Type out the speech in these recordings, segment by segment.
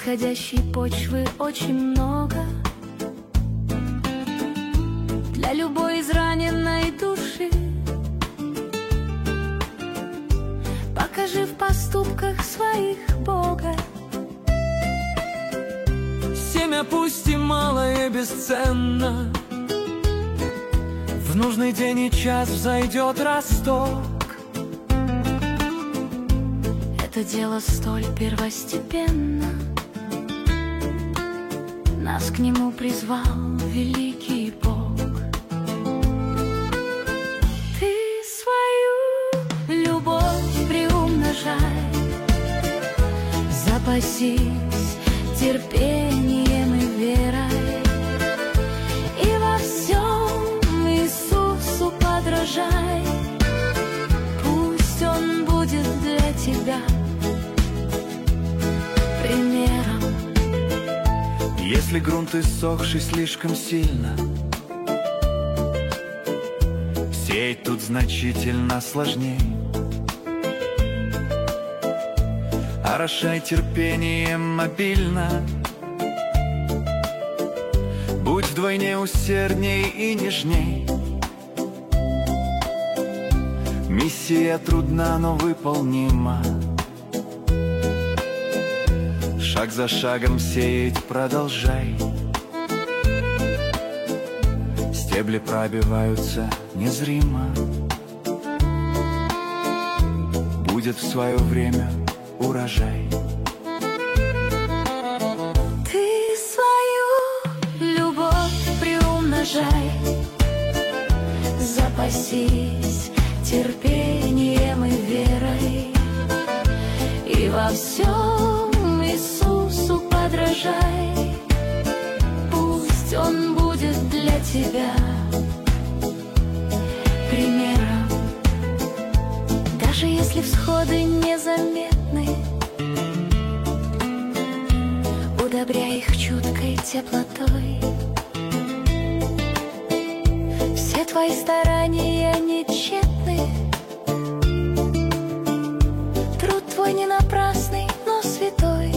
подходящей почвы очень много для любой израненной души. Покажи в поступках своих Бога. Семя пусть и малое бесценно, в нужный день и час взойдет росток. Это дело столь первостепенно, нас к нему призвал великий Бог. Ты свою любовь приумножай, запасись терпением и верой, и во всем Иисусу подражай. Пусть Он будет для тебя примером. Если грунт иссохший слишком сильно, сеять тут значительно сложней. Орошай терпением обильно, будь вдвойне усердней и нежней. Миссия трудна, но выполнима. Шаг за шагом сеять продолжай. Стебли пробиваются незримо. Будет в свое время урожай. Ты свою любовь приумножай, запасись терпением и верой, и во всем Иисусу подражай. Пусть Он будет для тебя примером. Даже если всходы незаметны, удобряй их чуткой теплотой. Все твои старания не тщетны, труд твой не напрасный, но святой.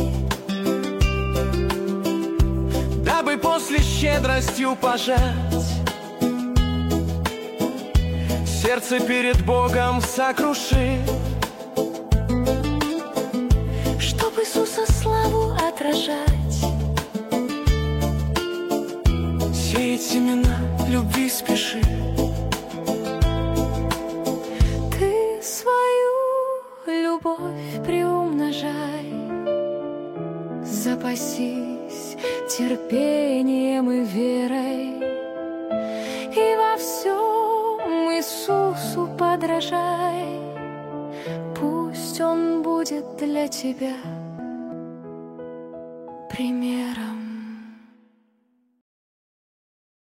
Дабы после щедростью пожать, сердце перед Богом сокруши, чтоб Иисуса славу отражать, сеять семена любви спеши. ты свою любовь приумножай, запасись терпением и верой, и во всем Иисусу подражай. Пусть Он будет для тебя